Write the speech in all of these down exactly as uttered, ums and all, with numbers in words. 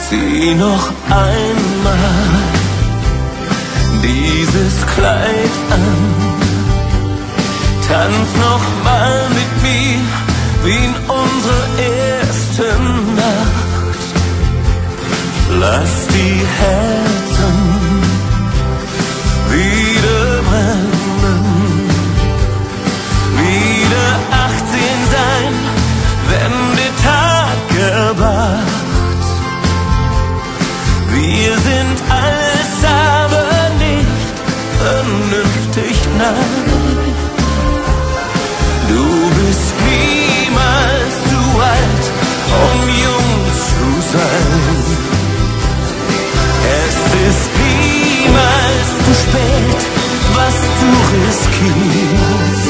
Zieh noch einmal dieses Kleid an, tanz noch mal mit mir wie in unserer ersten Nacht. Lass die Herzen wieder brennen, wieder achtzehn sein, wenn der Tag erwacht. Wir sind alles, aber nicht vernünftig, nein. Du bist niemals zu alt, um jung zu sein. Es ist niemals zu spät, was du riskierst.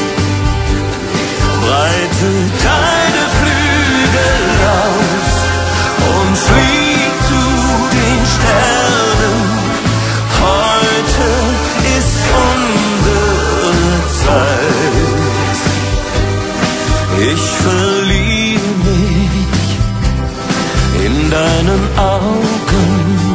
Breite deine Flügel aus und flieg zu den Sternen. Heute ist unsere Zeit. Ich verliere mich in deinen Augen.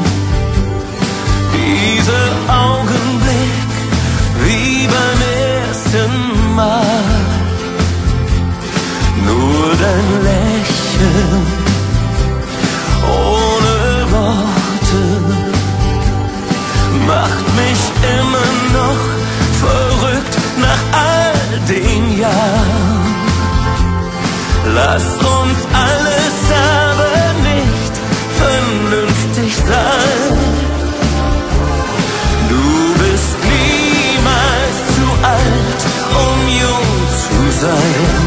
Dieser Augenblick wie beim ersten Mal. Nur dein Lächeln ohne Worte macht mich immer noch verrückt nach all den Jahren. Lass uns alles aber nicht vernünftig sein. Du bist niemals zu alt, um jung zu sein.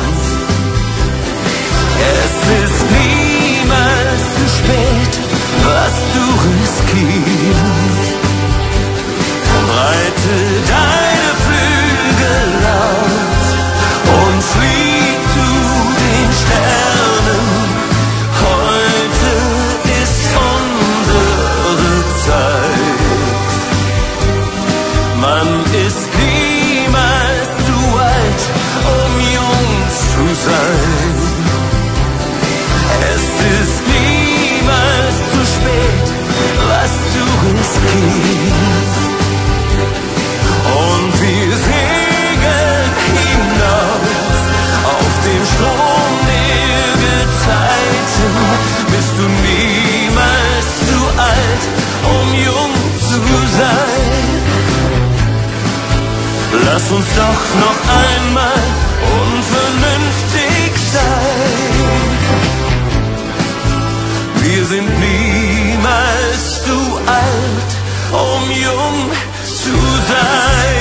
Es ist niemals zu spät, was du riskierst. Breite deine Flügel aus und flieg zu den Sternen. Heute ist unsere Zeit. Man ist niemals zu alt, um jung zu sein. Es ist niemals zu spät, was du riskierst. Und wir segeln hinaus auf den Strom der Gezeiten. Bist du niemals zu alt, um jung zu sein. Lass uns doch noch einmal unvernünftig sein. Wir sind niemals zu alt, um jung zu sein.